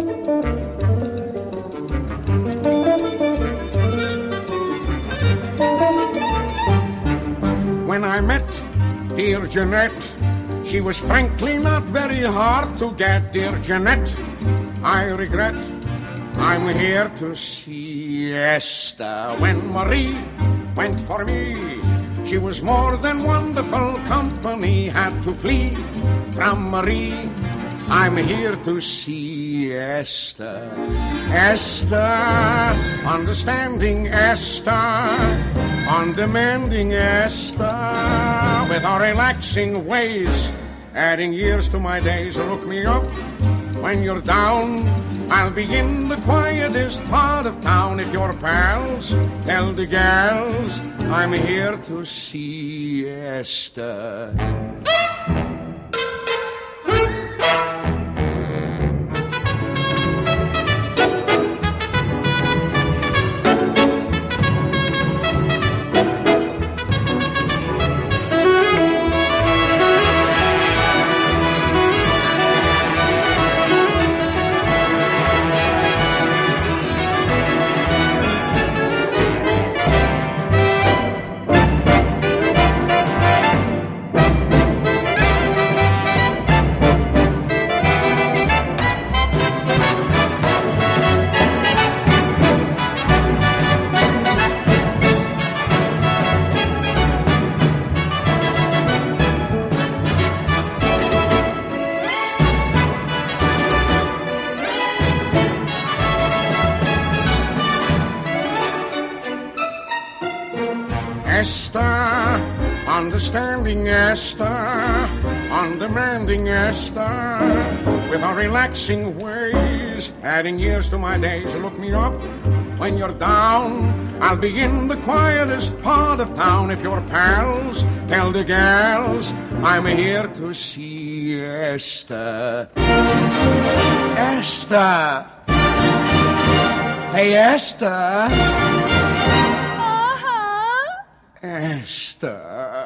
When I met dear Jeanette, she was frankly not very hard to get. Dear Jeanette, I regret I'm here to siesta. When Marie went for me, she was more than wonderful company. Had to flee from Marie, I'm here to siesta. Esther, understanding Esther, undemanding Esther, with her relaxing ways, adding years to my days. Look me up when you're down, I'll be in the quietest part of town. If you're pals, tell the gals I'm here to siesta. Esther, understanding Esther, undemanding Esther, with her relaxing ways, adding years to my days. Look me up when you're down, I'll be in the quietest part of town. If you're pals, tell the gals I'm here to siesta. Esther! Hey, Esther! Esther.